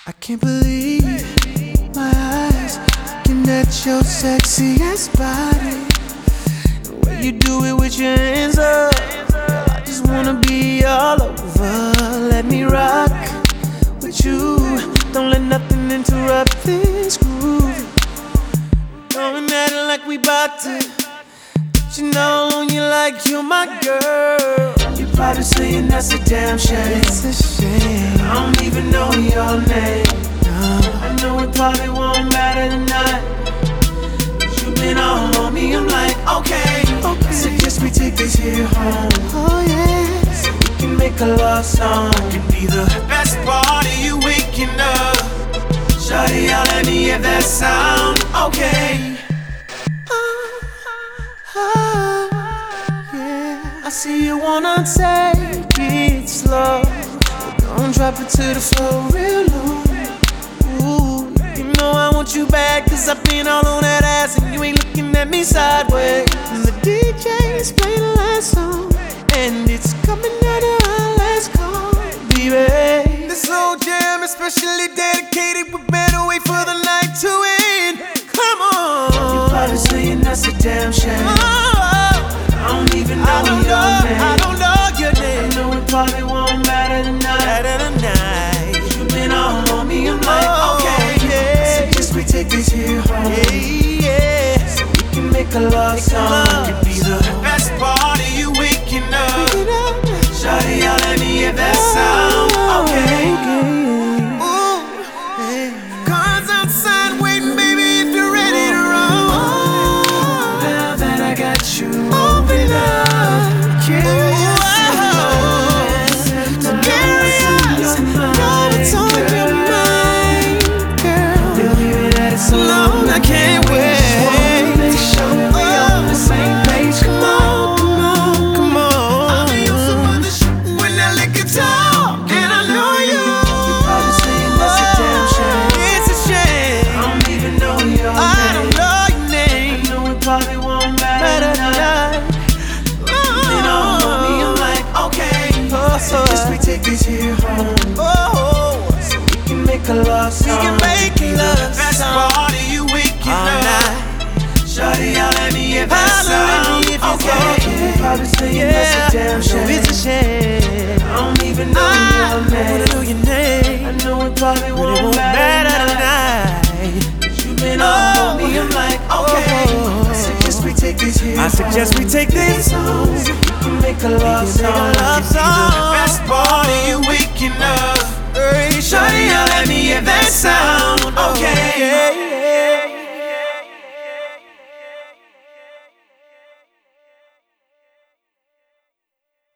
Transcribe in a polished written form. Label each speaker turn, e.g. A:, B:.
A: I can't believe my eyes looking at your sexy ass body. The way you do it with your hands up, girl, I just wanna be all over. Let me rock with you. Don't let nothing interrupt this groove. Going at it like we bout to. But you know you like you're my girl. You probably saying that's a damn shame. It's a shame. I don't even know your name. No. I know it probably won't matter tonight. But you've been all on me. I'm like, okay. I suggest we take this here home. Oh yeah. So we can make a love song. It can be the best part of you waking up. Shawty, y'all let me hear that sound. Okay. I see you wanna take it slow, but don't drop it to the floor real low. Ooh, you know I want you back, cause I've been all on that ass and you ain't looking at me sideways. And the DJ's playing the last song, and it's coming out of our last call, baby. This whole jam is specially dedicated, we better wait for the night to end. Come on. You probably saying that's a damn shame. I don't even know your name. I don't know your name. I know it probably won't matter tonight. You've been all on me. I'm like, okay. Yeah. So just we take this here home. Yeah. So we can make a love song. It could be the best part of you waking up. Shawty, y'all let me hear that sound. Okay. Cars outside waiting, baby, if you're ready to roll. Now that I got you. I can't wait. Make sure we on the same page. Come on, come on, come on. I'll be on some other shit when that liquor talk. And I know you. You probably saying that's a damn shame. It's a shame. I don't even know your name. I don't know your name. I know it probably won't matter tonight. You know me, I'm like, okay. So just we take this here home. So we can make a love song. We can make a love song. Best part of you waking up. Shawty, y'all let me hear that sound. Okay. You probably saying that's a damn shame. It's a shame. I don't even know your name. I don't know your name. I know it probably won't matter tonight. You've been all on me. I'm like, okay. I suggest we take this here. I suggest we take this home. So we can make a love song. It could be the best part of you waking